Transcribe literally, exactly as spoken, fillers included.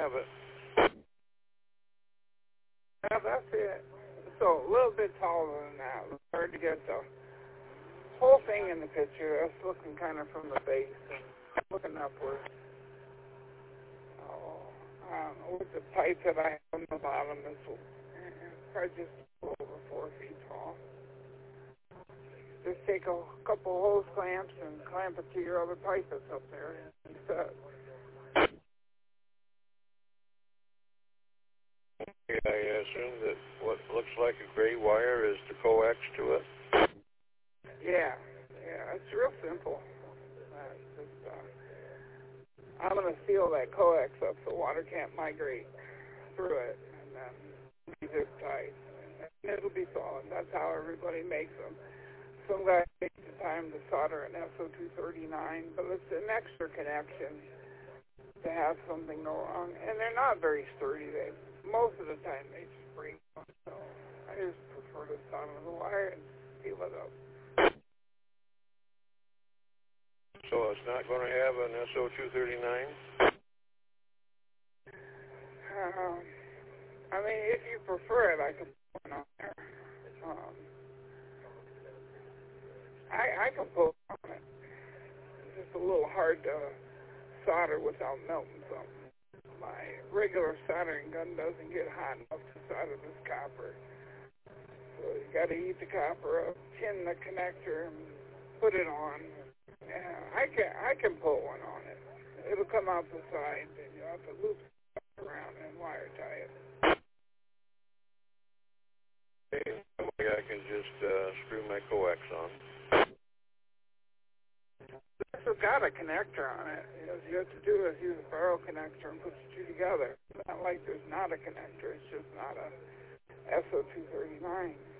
have it. Yeah, that's it. So a little bit taller than that. It's hard to get the whole thing in the picture. That's looking kind of from the base and looking upward. Oh, um, with the pipe that I have on the bottom, it's probably just over four feet tall. Just take a couple hose clamps and clamp it to your other pipe that's up there and set. I assume that what looks like a gray wire is the coax to it? Yeah, yeah, it's real simple. Uh, it's just, uh, I'm going to seal that coax up so water can't migrate through it, and then leave it tight. And it'll be solid. That's how everybody makes them. Some guys take the time to solder an S O two thirty-nine, but it's an extra connection to have something go wrong. And they're not very sturdy. They Most of the time they just break them, so I just prefer to solder the wire and seal it up. So it's not going to have an S O two thirty-nine? Um, I mean, if you prefer it, I can put one on there. Um, I, I can put one on it. It's just a little hard to solder without melting something. My regular soldering gun doesn't get hot enough to solder this copper. So you got to heat the copper up, tin the connector, and put it on. Yeah, I can I can put one on it. It'll come out the side, and you have to loop it around and wire tie it. Okay, I can just uh, screw my coax on. This has got a connector on it. You know, what you have to do is use a barrel connector and put the two together. It's not like there's not a connector. It's just not a S O two thirty-nine.